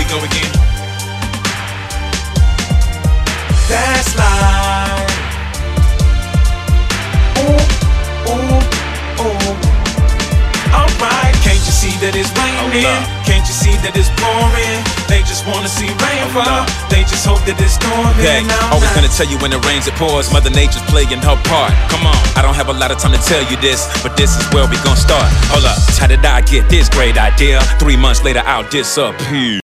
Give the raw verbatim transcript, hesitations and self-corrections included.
go again. That's life. Ooh, ooh, ooh. Alright, can't you see that it's raining? Can't you see that it's pouring? They just wanna see rain fall. They just hope that it's storming. Hey, always gonna tell you when it rains, it pours. Mother Nature's playing her part. Come on, I don't have a lot of time to tell you this, but this is where we gon' start. Hold up, how did I get this great idea? Three months later, I'll disappear.